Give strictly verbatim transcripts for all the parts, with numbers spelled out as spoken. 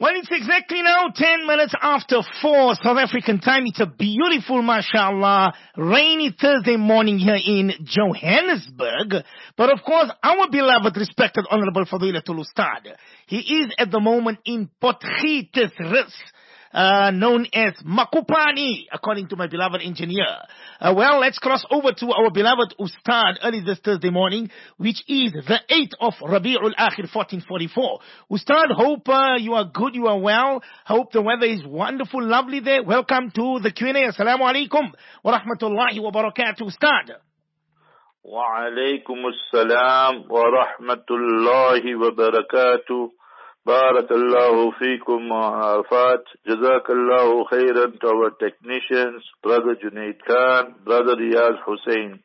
Well, it's exactly now ten minutes after four South African time. It's a beautiful, mashallah, rainy Thursday morning here in Johannesburg. But of course, our beloved, respected, honorable Fadilatul Ustad, he is at the moment in Potgietersrus, uh, known as Makupani, according to my beloved engineer. Uh, well, let's cross over to our beloved Ustad early this Thursday morning, which is the eighth of Rabi'ul Akhir fourteen forty-four. Ustad, hope uh, you are good, you are well. Hope the weather is wonderful, lovely there. Welcome to the Q and A. Assalamu alaikum wa rahmatullahi wa barakatuh, Ustad. Wa alaikum assalam wa rahmatullahi wa barakatuh. Barakallahu feekum wa afat. Jazakallahu khairan to our technicians, Brother Junaid Khan, Brother Riyaz Hussain.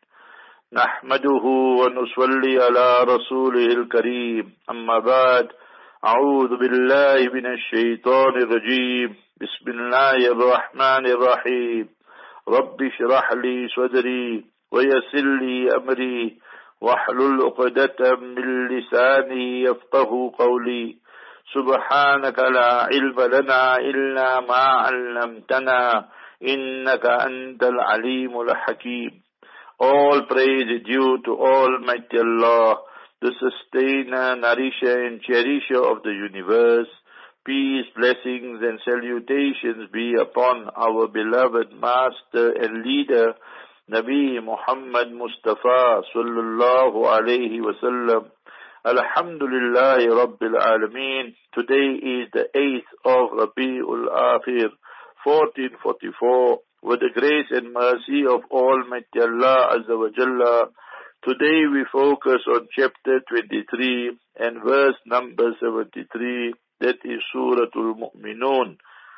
Nahmaduhu wa nusalli ala rasulihil kareem. Amma ba'd. A'udhu billahi minash shaitanir rajeem. Bismillahir rahmanir rahim. Rabbi shrah li sadri wa yassir li amri wahlul uqdatam min lisani yafqahu qawli. سبحانك لا علم لنا إلا ما علمتنا إنك أنت العليم الحكيم. All praise is due to Almighty Allah, the sustainer, nourisher and cherisher of the universe. Peace, blessings and salutations be upon our beloved master and leader, Nabi Muhammad Mustafa sallallahu alayhi wa sallam. Alhamdulillah Rabbil Alameen. Today is the eighth of Rabi'ul Akhir, fourteen forty-four. With the grace and mercy of Almighty Allah Azza wa Jalla, today we focus on chapter twenty-three and verse number seventy-three. That is Suratul Mu'minun.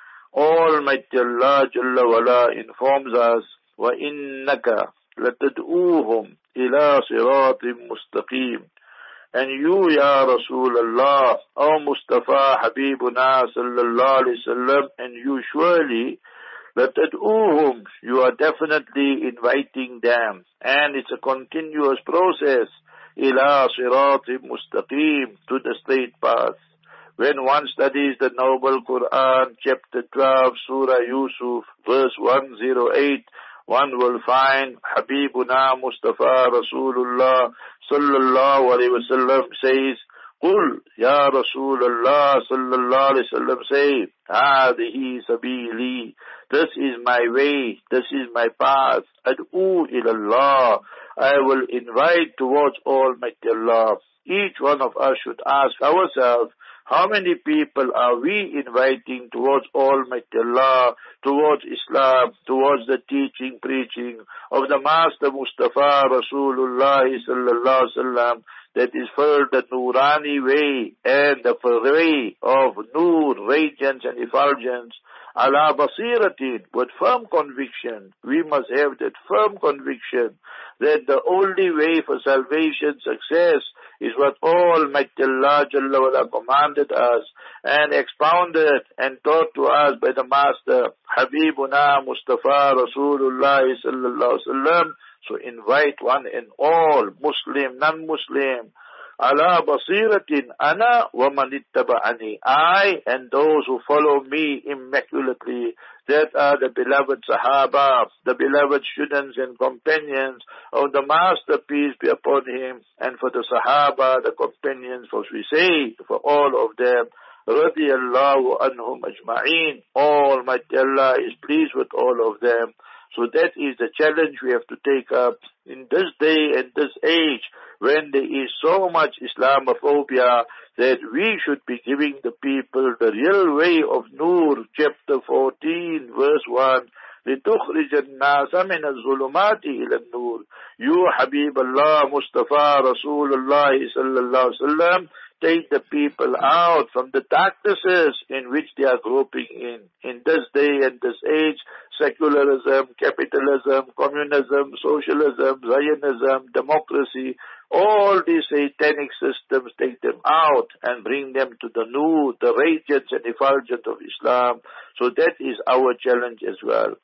Almighty Allah Jalla wala informs us, وَإِنَّكَ لَتَدْعُوهُمْ إِلَى صِرَاطٍ مُسْتَقِيمٍ. And you, Ya Rasulullah, O Mustafa Habibuna sallallahu alayhi wasallam, and you surely, لَتَدْعُوهُمْ, you are definitely inviting them. And it's a continuous process, إِلَى صِرَاطٍ مُسْتَقِيمٍ, to the straight path. When one studies the Noble Quran, chapter twelve, Surah Yusuf, verse one oh eight, one will find Habibuna Mustafa Rasulullah sallallahu alayhi wa sallam says, Qul, Ya Rasulullah sallallahu alayhi wa sallam say, Hadihi sabili, this is my way, this is my path, Ad'u ilallah, I will invite towards Almighty Allah. Each one of us should ask ourselves, how many people are we inviting towards Almighty Allah, towards Islam, towards the teaching, preaching of the Master Mustafa Rasulullah sallallahu alaihi wasallam, that is for the Nurani way and the way of Nur, radiance and effulgence, ala basiratin, with firm conviction. We must have that firm conviction that the only way for salvation, success, is what Almighty Allah Jalla wala commanded us and expounded and taught to us by the Master Habibuna Mustafa Rasulullah sallallahu alaihi wasallam. So invite one and all, Muslim, non-Muslim, ala basiratin ana wa man ittaba'ani, I and those who follow me immaculately. That are the beloved Sahaba, the beloved students and companions of the Master, peace be upon him, and for the Sahaba, the companions, for we say, for all of them, radiyallahu anhum ajma'een, Almighty Allah is pleased with all of them. So that is the challenge we have to take up in this day and this age, when there is so much Islamophobia, that we should be giving the people the real way of Nur, chapter fourteen, verse one. لِتُخْرِجَ النَّاسَ مِنَ الظُّلُمَاتِ إِلَى النُّورِ. You, Habib Allah, Mustafa, Rasulullah sallallahu alaihi wasallam, take the people out from the darknesses in which they are groping in. In this day and this age, secularism, capitalism, communism, socialism, Zionism, democracy, all these satanic systems, take them out and bring them to the Nur, the radiance and effulgence of Islam. So that is our challenge as well.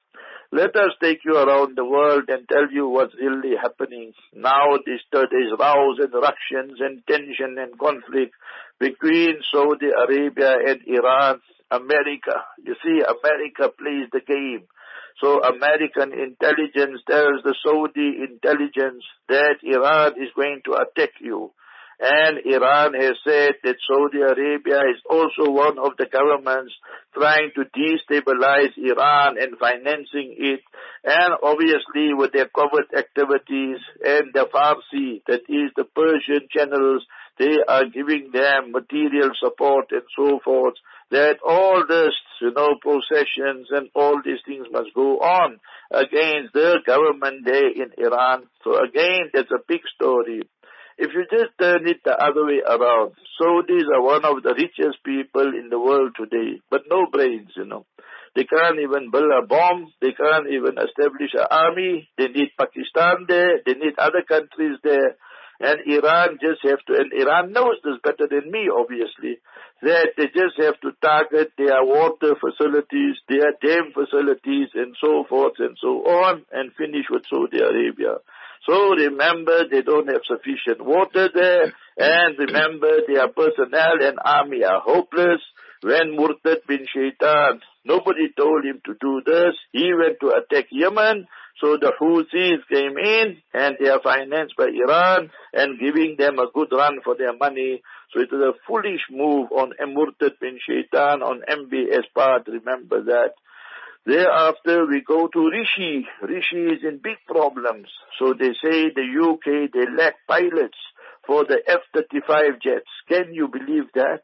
Let us take you around the world and tell you what's really happening. Now there's, there's rows and ructions and tension and conflict between Saudi Arabia and Iran. America, you see, America plays the game. So American intelligence tells the Saudi intelligence that Iran is going to attack you. And Iran has said that Saudi Arabia is also one of the governments trying to destabilize Iran and financing it. And obviously with their covert activities and the Farsi, that is the Persian channels, they are giving them material support and so forth, that all this, you know, processions and all these things must go on against the government there in Iran. So again, that's a big story. If you just turn it the other way around, Saudis are one of the richest people in the world today, but no brains, you know. They can't even build a bomb. They can't even establish an army. They need Pakistan there. They need other countries there. And Iran just have to, and Iran knows this better than me, obviously, that they just have to target their water facilities, their dam facilities, and so forth and so on, and finish with Saudi Arabia. So remember, they don't have sufficient water there, and remember, their personnel and army are hopeless. When Murtad bin Shaitan, nobody told him to do this, he went to attack Yemen. So the Houthis came in, and they are financed by Iran and giving them a good run for their money. So it was a foolish move on Murtad bin Shaitan, on M B S part, remember that. Thereafter, we go to Rishi. Rishi is in big problems. So they say the U K, they lack pilots for the F thirty-five jets. Can you believe that?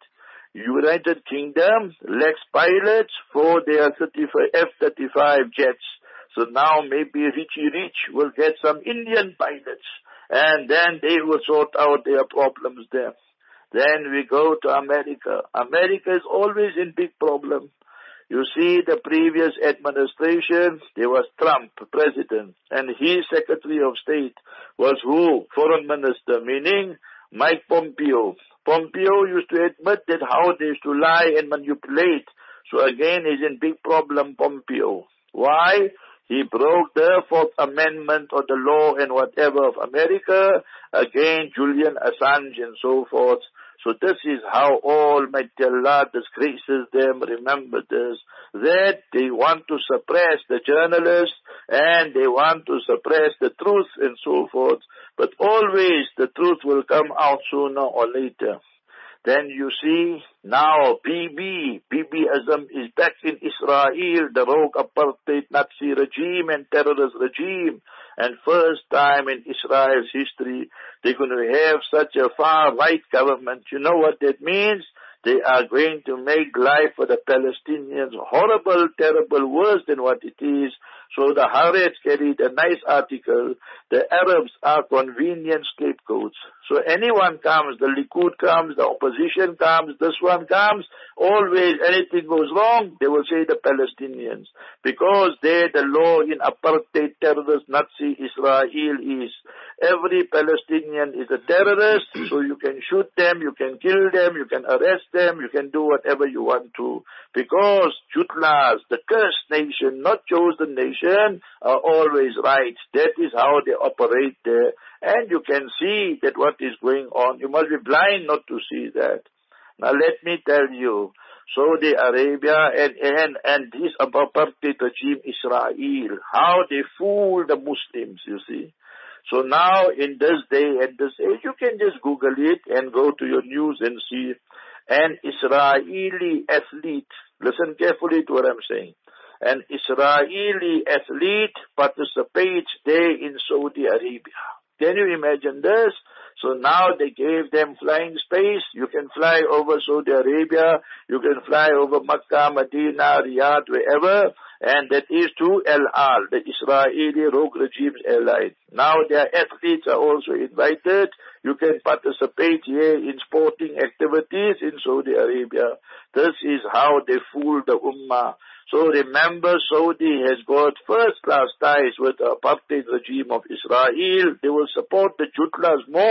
United Kingdom lacks pilots for their F thirty-five jets. So now maybe Richie Rich will get some Indian pilots, and then they will sort out their problems there. Then we go to America. America is always in big problem. You see, the previous administration, there was Trump, president, and his Secretary of State was who? Foreign Minister, meaning Mike Pompeo. Pompeo used to admit that how they used to lie and manipulate. So again, he's in big problem, Pompeo. Why? He broke the Fourth Amendment or the law and whatever of America against Julian Assange and so forth. So this is how Almighty Allah disgraces them. Remember this, that they want to suppress the journalists and they want to suppress the truth and so forth. But always the truth will come out sooner or later. Then you see now Bibi, Bibi-ism is back in Israel, the rogue apartheid Nazi regime and terrorist regime. And first time in Israel's history, they're going to have such a far-right government. You know what that means? They are going to make life for the Palestinians horrible, terrible, worse than what it is. So the Haaretz carried a nice article. The Arabs are convenient scapegoats. So anyone comes, the Likud comes, the opposition comes, this one comes, always anything goes wrong, they will say the Palestinians. Because they, the law in apartheid terrorist Nazi Israel is, every Palestinian is a terrorist, so you can shoot them, you can kill them, you can arrest them, you can do whatever you want to. Because Jutlas, the cursed nation, not chosen nation, are always right. That is how they operate there. And you can see that what is going on. You must be blind not to see that. Now let me tell you, Saudi Arabia and, and, and this apartheid regime Israel, how they fool the Muslims, you see. So now in this day and this age, you can just Google it and go to your news and see an Israeli athlete. Listen carefully to what I'm saying. An Israeli athlete participates there in Saudi Arabia. Can you imagine this? So now they gave them flying space. You can fly over Saudi Arabia. You can fly over Makkah, Medina, Riyadh, wherever. And that is to El Al, the Israeli rogue regime's airline. Now their athletes are also invited. You can participate here in sporting activities in Saudi Arabia. This is how they fool the Ummah. So remember, Saudi has got first-class ties with the apartheid regime of Israel. They will support the Jutlas more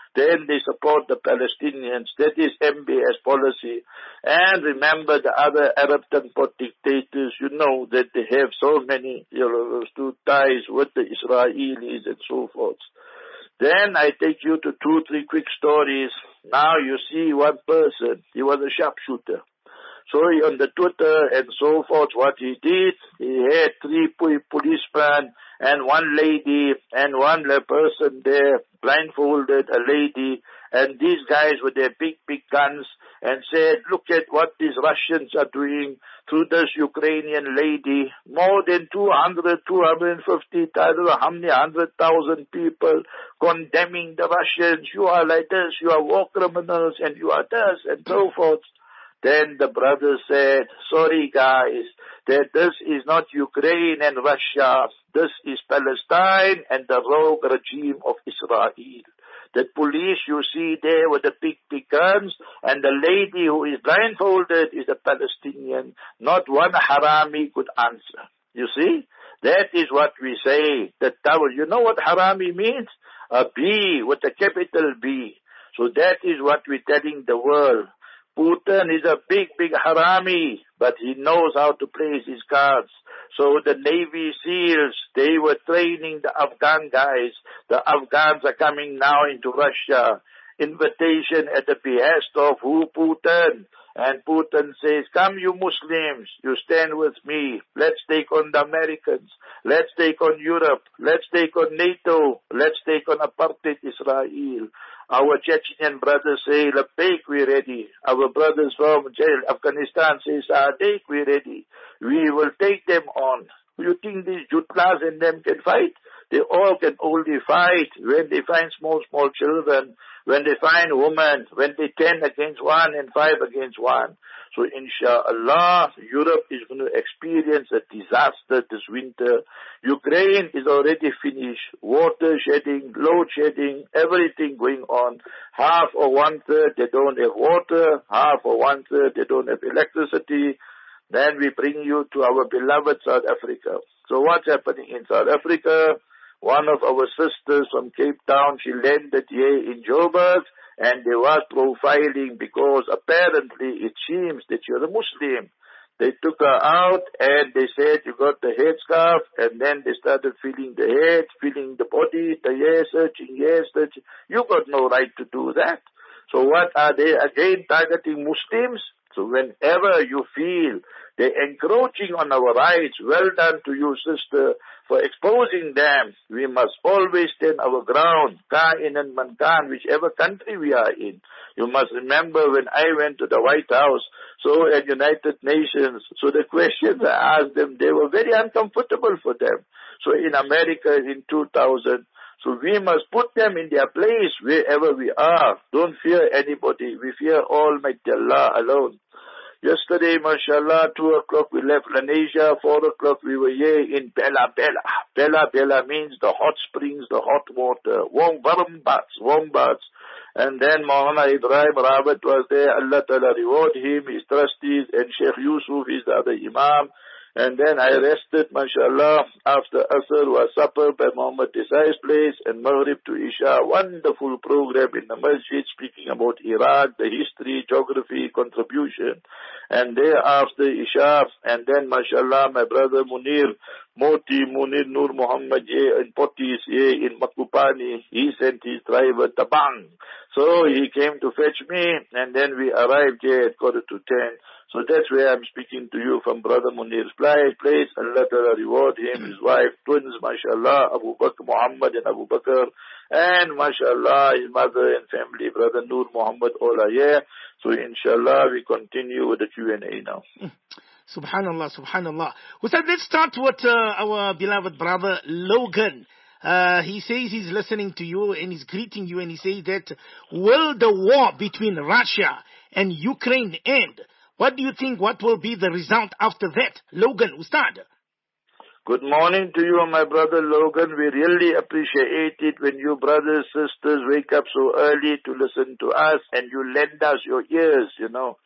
then they support the Palestinians. That is M B S policy. And remember the other Arab pot dictators, you know that they have so many, you know, ties with the Israelis and so forth. Then I take you to two, three quick stories. Now you see one person, he was a sharpshooter. So he, on the Twitter and so forth, what he did, he had three policemen and one lady and one person there, blindfolded a lady, and these guys with their big, big guns, and said, look at what these Russians are doing to this Ukrainian lady. More than two hundred, two hundred fifty, I don't know how many hundred thousand people condemning the Russians. You are like this, you are war criminals, and you are this, and so forth. Then the brother said, sorry guys, that this is not Ukraine and Russia. This is Palestine and the rogue regime of Israel. The police you see there with the big, big guns, and the lady who is blindfolded is a Palestinian. Not one harami could answer. You see? That is what we say. The tower. You know what harami means? A B with a capital B. So that is what we're telling the world. Putin is a big, big harami, but he knows how to play his cards. So the Navy SEALs, they were training the Afghan guys. The Afghans are coming now into Russia. Invitation at the behest of who? Putin. And Putin says, come you Muslims, you stand with me. Let's take on the Americans. Let's take on Europe. Let's take on NATO. Let's take on apartheid Israel. Our Chechen brothers say, Labbaik, we're ready. Our brothers from Afghanistan say, Sa'adik, we're ready. We will take them on. You think these Jutlas and them can fight? They all can only fight when they find small, small children, when they find women, when they ten against one and five against one. So inshallah, Europe is going to experience a disaster this winter. Ukraine is already finished. Water shedding, load shedding, everything going on. Half or one third they don't have water, half or one third they don't have electricity. Then we bring you to our beloved South Africa. So what's happening in South Africa? One of our sisters from Cape Town, she landed here in Joburg, and they were profiling because apparently it seems that you're a Muslim. They took her out and they said, you got the headscarf, and then they started feeling the head, feeling the body, the hair searching, hair searching. You got no right to do that. So what are they again targeting Muslims? So whenever you feel they're encroaching on our rights, well done to you, sister, for exposing them. We must always stand our ground, Ka'in and Mankan, whichever country we are in. You must remember when I went to the White House, so at United Nations, so the questions I asked them, they were very uncomfortable for them. So in America in two thousand, so we must put them in their place wherever we are. Don't fear anybody. We fear Almighty Allah alone. Yesterday, mashallah, two o'clock we left Lenasia, four o'clock we were here in Bella Bella. Bella Bella means the hot springs, the hot water, warm, warm baths, warm baths. And then Maulana Ibrahim Rawat was there, Allah Ta'ala reward him, his trustees, and Sheikh Yusuf is the other Imam. And then I rested, mashallah, after Asr was supper by Muhammad Desai's place, and Maghrib to Isha, wonderful program in the masjid speaking about Iraq, the history, geography, contribution. And thereafter Isha, and then mashallah, my brother Munir, Moti Munir Nur Muhammad here in Pottis here in Makupani, he sent his driver Tabang. So he came to fetch me, and then we arrived here at quarter to ten. So that's where I'm speaking to you from Brother Munir's place. Allah Ta'ala reward him, his wife, twins, mashallah, Abu Bakr Muhammad and Abu Bakr, and mashallah, his mother and family, Brother Nur Muhammad, all are here. So inshallah, we continue with the Q and A now. Subhanallah, subhanallah. Ustad, let's start with uh, our beloved brother Logan. Uh, he says he's listening to you and he's greeting you, and he says that, will the war between Russia and Ukraine end? What do you think, what will be the result after that? Logan, Ustad. Good morning to you, my brother Logan. We really appreciate it when you brothers, sisters wake up so early to listen to us, and you lend us your ears, you know.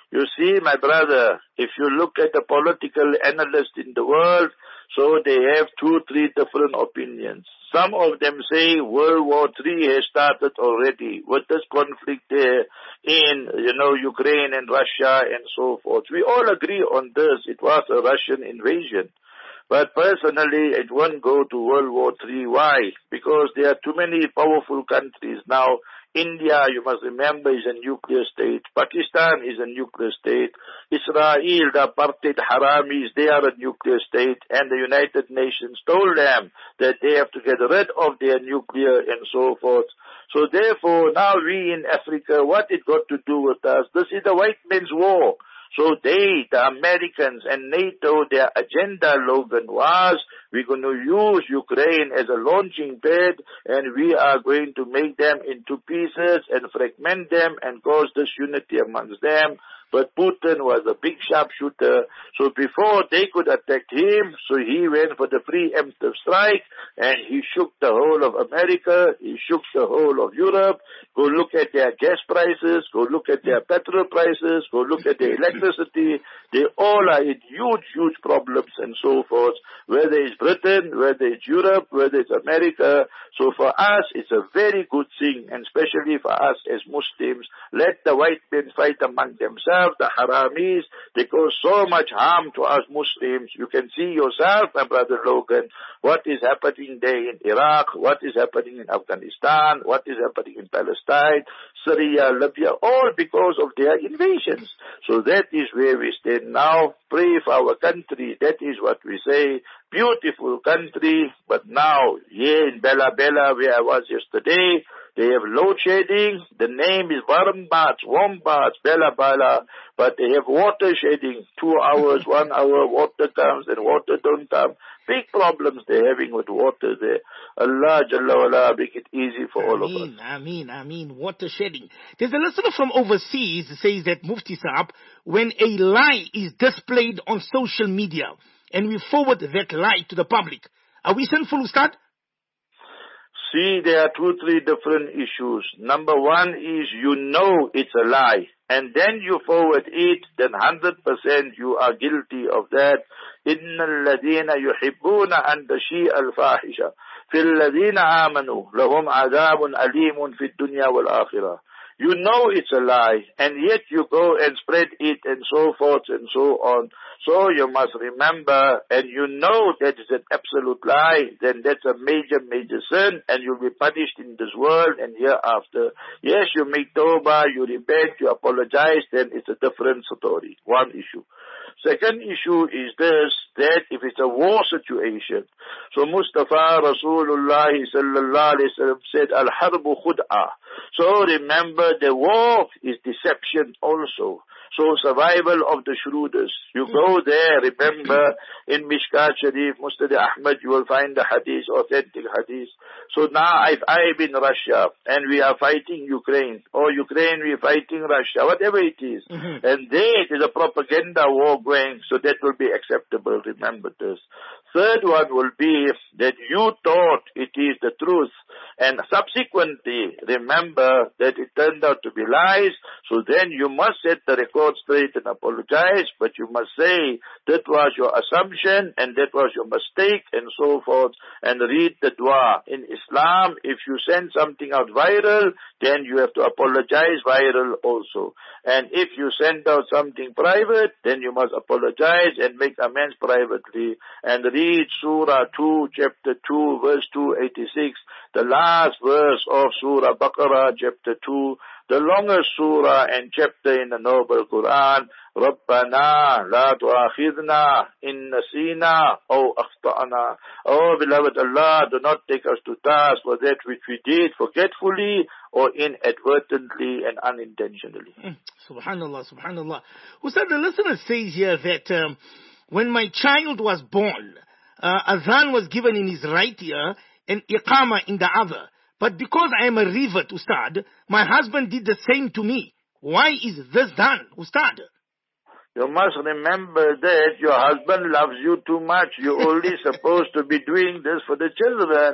You see, my brother, if you look at the political analysts in the world, so they have two, three different opinions. Some of them say World War Three has started already with this conflict there in, you know, Ukraine and Russia and so forth. We all agree on this. It was a Russian invasion. But personally, it won't go to World War Three. Why? Because there are too many powerful countries now. India, you must remember, is a nuclear state. Pakistan is a nuclear state. Israel, the apartheid Haramis, they are a nuclear state. And the United Nations told them that they have to get rid of their nuclear and so forth. So therefore, now we in Africa, what it got to do with us? This is the white man's war. So they, the Americans and NATO, their agenda, Logan, was we're going to use Ukraine as a launching pad and we are going to make them into pieces and fragment them and cause disunity amongst them. But Putin was a big sharpshooter. So before they could attack him, so he went for the preemptive strike and he shook the whole of America. He shook the whole of Europe. Go look at their gas prices. Go look at their petrol prices. Go look at their electricity. They all are in huge, huge problems and so forth. Whether it's Britain, whether it's Europe, whether it's America. So for us, it's a very good thing, and especially for us as Muslims, let the white men fight among themselves. The Haramis, they cause so much harm to us Muslims. You can see yourself, my brother Logan, what is happening there in Iraq, what is happening in Afghanistan, what is happening in Palestine, Syria, Libya, all because of their invasions. So that is where we stand now. Pray for our country. That is what we say. Beautiful country, but now here in Bella Bella, where I was yesterday, they have load shedding. The name is Warmbats, Wombats, Bella Bella, but they have water shedding. Two hours, one hour, water comes and water don't come. Big problems they're having with water there. Allah Jalla wala make it easy for all Ameen, of us. Ameen, Ameen. Water shedding. There's a listener from overseas who says that Mufti Saab, when a lie is displayed on social media and we forward that lie to the public, are we sinful, Ustad? See, there are two, three different issues. Number one is you know it's a lie, and then you forward it, then one hundred percent you are guilty of that. إِنَّ الَّذِينَ يُحِبُّونَ أَن تَشِيءَ الْفَاحِشَةُ فِي الَّذِينَ آمَنُوا لَهُمْ عَذَابٌ أَلِيمٌ فِي الدُّنْيَا وَالْآخِرَةِ. You know it's a lie, and yet you go and spread it and so forth and so on. So you must remember, and you know that is an absolute lie, then that's a major, major sin, and you'll be punished in this world and hereafter. Yes, you make tawbah, you repent, you apologize, then it's a different story. One issue. Second issue is this, that if it's a war situation, so Mustafa Rasulullah sallallahu alayhi wa sallam said, Al-harbu khud'ah. So remember, the war is deception also. So survival of the shrewdest. You go there, remember, in Mishkat Sharif, Musnad Ahmad, you will find the hadith, authentic hadith. So now if I'm in Russia and we are fighting Ukraine, or Ukraine we are fighting Russia, whatever it is, mm-hmm. and there is a propaganda war going, so that will be acceptable, remember this. Third one will be that you thought it is the truth, and subsequently remember that it turned out to be lies, so then you must set the record straight and apologize, but you must say that was your assumption and that was your mistake and so forth, and read the dua. In Islam, if you send something out viral, then you have to apologize viral also. And if you send out something private, then you must apologize and make amends privately. And read Surah two, chapter two, verse two eighty-six, the last verse of Surah Baqarah, chapter two, the longest surah and chapter in the Noble Quran. رَبَّنَا لَا تُؤَاخِذْنَا إِن نَّسِينَا أَوْ أَخْطَأْنَا. Oh, beloved Allah, do not take us to task for that which we did forgetfully or inadvertently and unintentionally. Mm, subhanallah, subhanallah. Ustad, the listener says here that um, when my child was born, uh, adhan was given in his right ear and iqama in the other. But because I am a revert, Ustad, my husband did the same to me. Why is this done, Ustad? You must remember that your husband loves you too much. You're only supposed to be doing this for the children.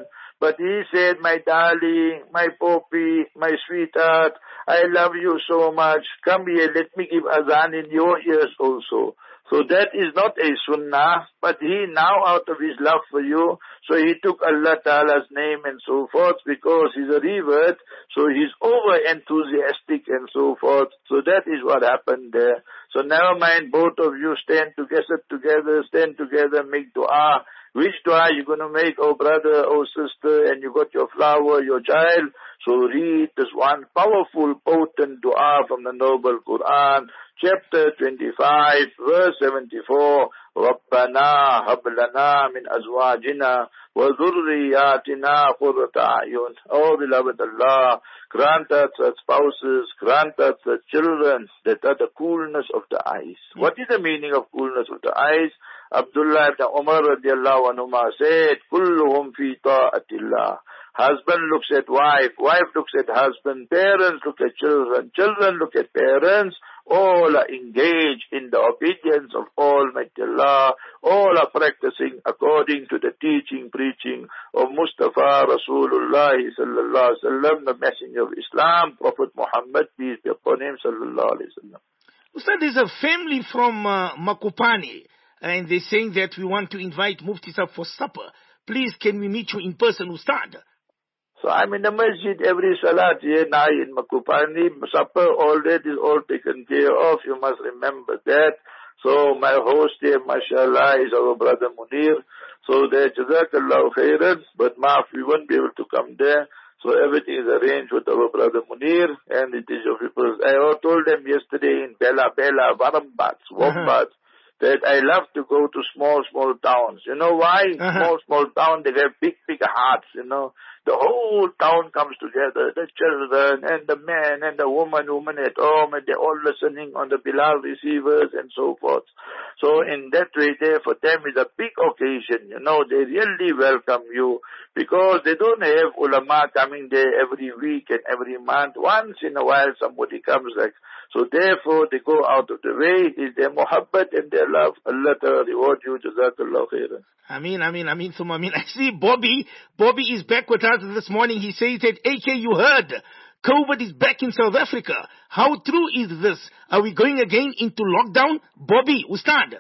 But he said, my darling, my poppy, my sweetheart, I love you so much. Come here, let me give azan in your ears also. So that is not a sunnah, but he now out of his love for you, so he took Allah Ta'ala's name and so forth because he's a revert, so he's over enthusiastic and so forth. So that is what happened there. So never mind, both of you stand together, together, stand together, make dua. Which dua you going to make, oh brother, oh sister, and you got your flower, your child. So read this one powerful, potent dua from the Noble Quran, chapter twenty-five, verse seventy-four. رَبَّنَا هَبْ لَنَا مِنْ أَزْوَاجِنَا وَذُرِّيَّاتِنَا قُرَّةَ أَعْيُنٍ. Oh beloved Allah, grant us such spouses, grant us such children that are the coolness of the eyes. What is the meaning of coolness of the eyes? Abdullah ibn Umar radiallahu anhuma said, كُلُّهُمْ فِي طَاعَةِ اللَّهِ. Husband looks at wife, wife looks at husband, parents look at children, children look at parents. All are engaged in the obedience of Almighty Allah. All are practicing according to the teaching, preaching of Mustafa Rasulullah sallallahu alaihi wasallam, the messenger of Islam, Prophet Muhammad, peace be upon him, sallallahu alaihi wasallam. Ustad, there's a family from uh, Makopane, and they're saying that we want to invite Mufti Sahib for supper. Please, can we meet you in person, Ustad? So I'm in the masjid every salat here now in Makopane. Supper, all that is all taken care of. You must remember that. So my host here, mashallah, is our brother Munir. So there, jazakallahu khairan. But maaf, we won't be able to come there. So everything is arranged with our brother Munir. And it is your people. I told them yesterday in Bella Bella, Warmbats, Wombats, that I love to go to small, small towns. You know why? Uh-huh. Small, small town, they have big, big hearts, you know. The whole town comes together, the children and the men and the woman, woman at home, and they're all listening on the Bilal receivers and so forth. So in that way there, for them is a big occasion, you know. They really welcome you because they don't have ulama coming there every week and every month. Once in a while somebody comes like, so therefore they go out of the way. It is their muhabbat and their love. Allah Ta'ala reward you. Jazakallah khairan. Ameen, Ameen, Ameen, Summa Ameen. I see Bobby, Bobby is back with us this morning. He says that, A K, you heard, COVID is back in South Africa. How true is this? Are we going again into lockdown? Bobby, Ustad.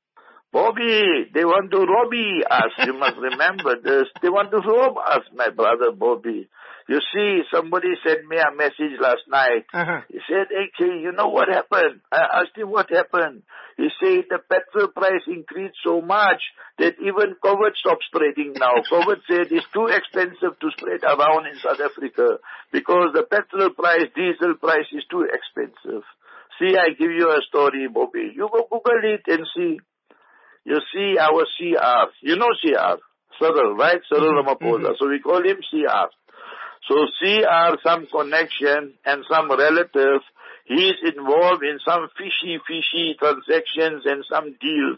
Bobby, they want to rob us. You must remember this. They want to rob us, my brother Bobby. You see, somebody sent me a message last night. Uh-huh. He said, A K, you know what happened? I asked him what happened. He said the petrol price increased so much that even COVID stopped spreading now. COVID said it's too expensive to spread around in South Africa because the petrol price, diesel price is too expensive. See, I give you a story, Bobby. You go Google it and see. You see our C R. You know C R. Cyril, right? Cyril Ramaphosa. Mm-hmm. So we call him C R. So C R, some connection and some relative, he is involved in some fishy, fishy transactions and some deals.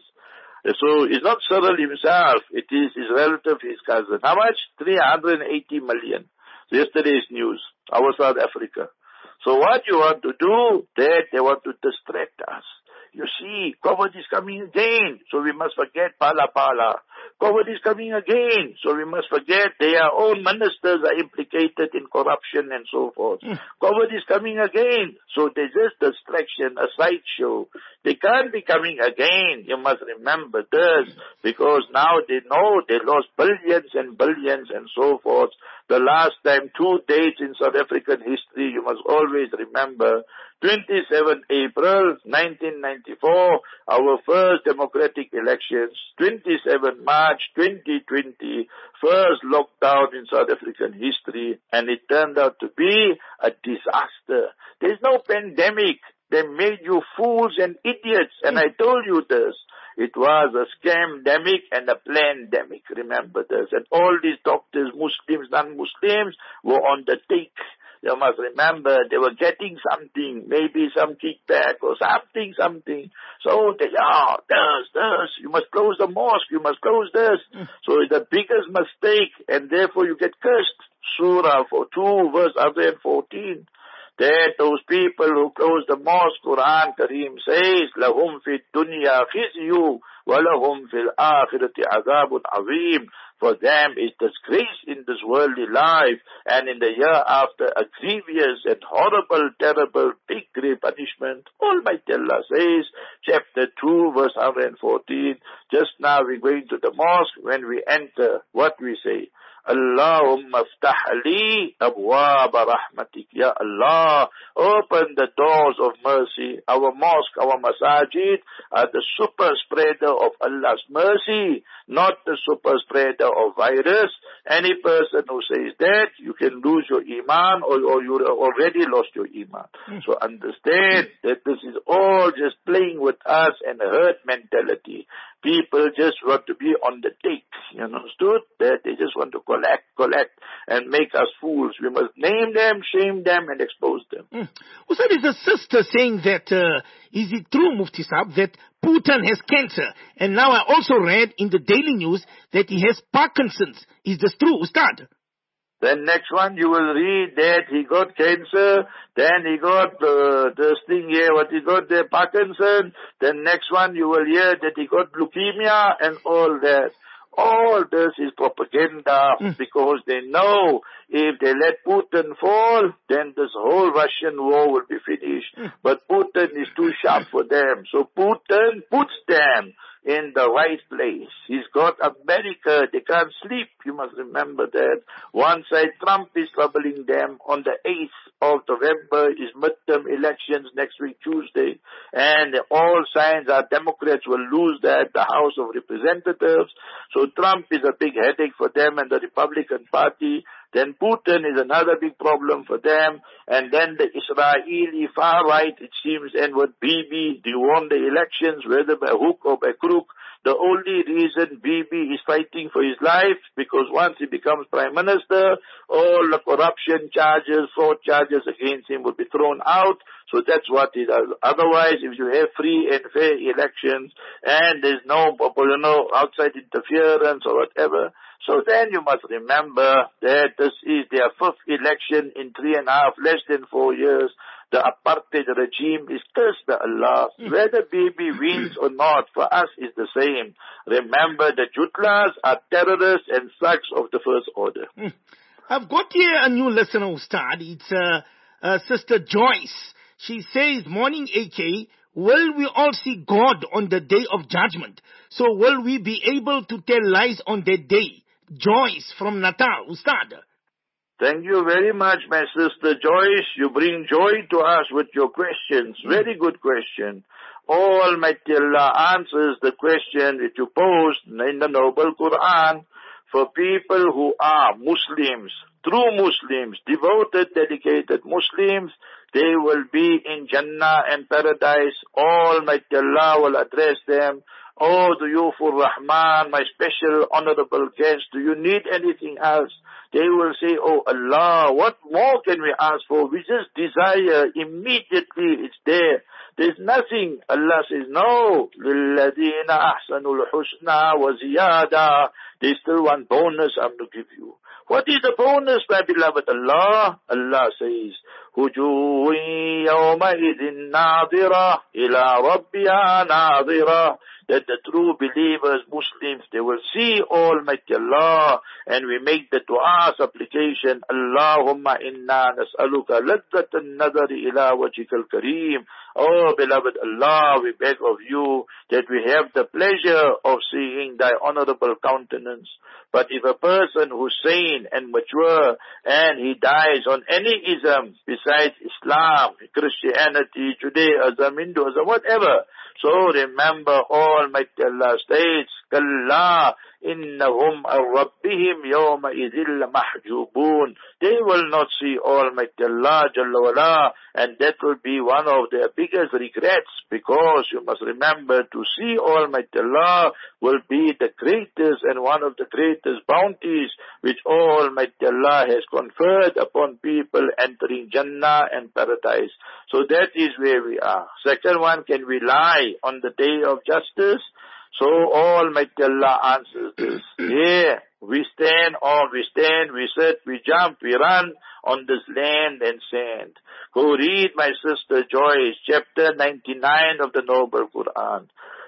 So it's not Cyril himself, it is his relative, his cousin. How much? three hundred eighty million. So yesterday's news, our South Africa. So what you want to do, that they want to distract us. You see, COVID is coming again, so we must forget Pala Pala. COVID is coming again, so we must forget their own ministers are implicated in corruption and so forth. Mm. COVID is coming again, so there's just distraction, a sideshow. They can't be coming again. You must remember this, because now they know they lost billions and billions and so forth. The last time, two dates in South African history, you must always remember. twenty-seventh April nineteen ninety-four, our first democratic elections. twenty-seventh March twenty twenty, first lockdown in South African history, and it turned out to be a disaster. There's no pandemic. They made you fools and idiots, and I told you this. It was a scam-demic and a plan-demic, remember this. And all these doctors, Muslims, non-Muslims, were on the take. You must remember, they were getting something, maybe some kickback or something, something. So they, ah, this, this, you must close the mosque, you must close this. Mm. So it's the biggest mistake, and therefore you get cursed. Surah for two, verse one hundred fourteen. That those people who close the mosque, Quran Kareem says, lahum fi dunya khizyu وَلَهُمْ فِي الْآخِرَةِ عَذَابٌ عَظِيمٌ. For them is disgrace in this worldly life, and in the year after a grievous and horrible, terrible, big grave punishment. Almighty Allah says, chapter two, verse one hundred fourteen, just now we're going to the mosque. When we enter, what we say? Allahumma aftah li abwaba rahmatik. Ya Allah, open the doors of mercy. Our mosque, our masajid are the super spreader of Allah's mercy, not the super spreader of virus. Any person who says that, you can lose your iman, or, or you already lost your iman. Mm. So understand that this is all just playing with us and a herd mentality. People just want to be on the take, you understood? That they just want to collect, collect, and make us fools. We must name them, shame them, and expose them. Mm. Well, so there's a sister saying that, uh, is it true, Mufti Saab, that Putin has cancer? And now I also read in the Daily News that he has Parkinson's. Is this true, Ustad? Then next one you will read that he got cancer, then he got uh, this thing here, what he got there, Parkinson. Then next one you will hear that he got leukemia and all that. All this is propaganda mm. because they know if they let Putin fall, then this whole Russian war will be finished. Mm. But Putin is too sharp for them. So Putin puts them in the right place. He's got America. They can't sleep. You must remember that. One side, Trump is troubling them. On the eighth of November is midterm elections next week, Tuesday. And all signs are Democrats will lose that, the House of Representatives. So Trump is a big headache for them and the Republican Party. Then Putin is another big problem for them. And then the Israeli far right, it seems, and what Bibi, they won the elections, whether by hook or by crook. The only reason Bibi is fighting for his life, because once he becomes prime minister, all the corruption charges, fraud charges against him will be thrown out. So that's what he does. Otherwise, if you have free and fair elections, and there's no, you know, outside interference or whatever, so then you must remember that this is their fifth election in three and a half, less than four years. The apartheid regime is cursed by Allah. Whether Bibi wins or not, for us is the same. Remember, the Jutlas are terrorists and thugs of the first order. I've got here a new listener, Ustad. It's uh, uh, Sister Joyce. She says, morning A K, will we all see God on the day of judgment? So will we be able to tell lies on that day? Joyce from Natal, Ustad. Thank you very much, my sister Joyce. You bring joy to us with your questions. Very good question. Almighty Allah answers the question that you posed in the Noble Quran. For people who are Muslims, true Muslims, devoted, dedicated Muslims, they will be in Jannah and paradise. Almighty Allah will address them. Oh, Duyufur Rahman, my special honorable guest, do you need anything else? They will say, oh Allah, what more can we ask for? We just desire immediately, it's there. There's nothing. Allah says, no. لِلَّذِينَ أَحْسَنُوا الْحُسْنَى وَزِيَادَةً. There's still one bonus I'm to give you. What is the bonus, my beloved Allah? Allah says, وُجُوهٌ يَوْمَئِذٍ نَاظِرَةٌ إِلَىٰ رَبِّهَا نَاظِرَةٌ. That the true believers, Muslims, they will see Almighty Allah. And we make the dua supplication, Allahumma inna nas'aluka laddat an-nadari ila wajhikal kareem. Oh, beloved Allah, we beg of you that we have the pleasure of seeing thy honorable countenance. But if a person who's sane and mature and he dies on any ism besides Islam, Christianity, Judaism, Hinduism, whatever, so remember Almighty Allah states, Kalla innahum ar-rabbihim yawma idhil mahjubun. They will not see Almighty Allah Jalla wala, and that will be one of their biggest regrets, because you must remember to see Almighty Allah will be the greatest and one of the greatest bounties which Almighty Allah has conferred upon people entering Jannah and paradise. So that is where we are. Second one, can we lie on the day of justice? So Almighty Allah answers this. Yeah, we stand on, we stand, we sit, we jump, we run on this land and sand. Go read, my sister Joyce, chapter ninety-nine of the Noble Quran.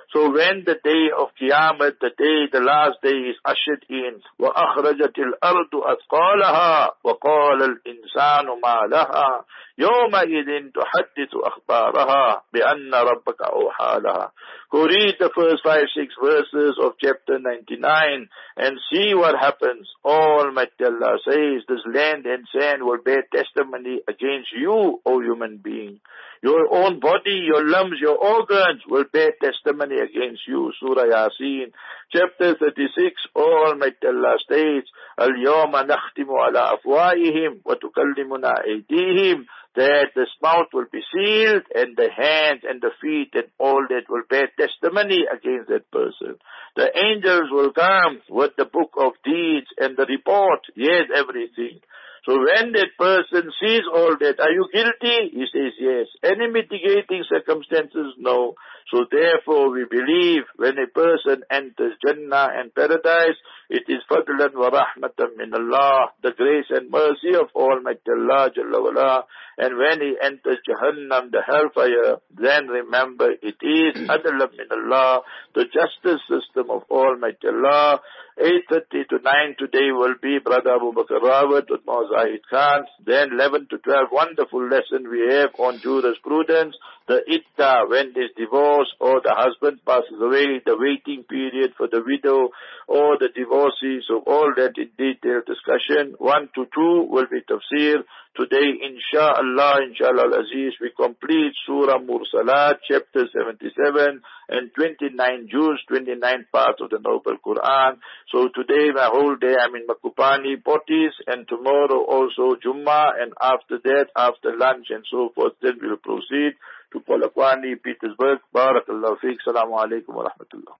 So when the day of Qiyamah, the day, the last day is ushered in, وَأَخْرَجَتِ الْأَرْضُ أَثْقَالَهَا وَقَالَ الْإِنسَانُ مَا لَهَا يَوْمَئِذٍ تُحَدِّثُ أَخْبَارَهَا بِأَنَّ رَبَّكَ أَوْحَى لَهَا. Go read the first five, six verses of chapter ninety-nine and see what happens. Almighty Allah says, this land and sand will bear testimony against you, O human being. Your own body, your limbs, your organs will bear testimony against you. Surah Yasin, chapter thirty-six, Almighty Allah states, الْيَوْمَ نَخْتِمُ عَلَىٰ أَفْوَاهِهِمْ وَتُكَلِّمُنَا أَيْدِيهِمْ. That the mouth will be sealed and the hands and the feet and all that will bear testimony against that person. The angels will come with the book of deeds and the report. Yes, everything. So when that person sees all that, are you guilty? He says yes. Any mitigating circumstances? No. So therefore we believe when a person enters Jannah and paradise, it is fadlan wa rahmatan min Allah, the grace and mercy of Almighty Allah Jalla wala. And when he enters Jahannam, the hellfire, then remember it is adlan min Allah, the justice system of Almighty Allah. eight thirty to nine today will be Brother Abu Bakr Rawat with Zahid Khan. Then eleven to twelve, wonderful lesson we have on jurisprudence. The idda, when there's divorce or the husband passes away, the waiting period for the widow or the divorcee. So all that in detailed discussion. one to two will be tafsir. Today, inshallah, inshallah al-Aziz, we complete Surah Mursalat, chapter seventy-seven and twenty-nine juz, twenty-nine parts of the Noble Quran. So today, my whole day, I'm in Makupani, Potties, and tomorrow also Jummah, and after that, after lunch and so forth, then we'll proceed to Polokwane, Petersburg. Barakallahu feek. Assalamu alaikum wa rahmatullah.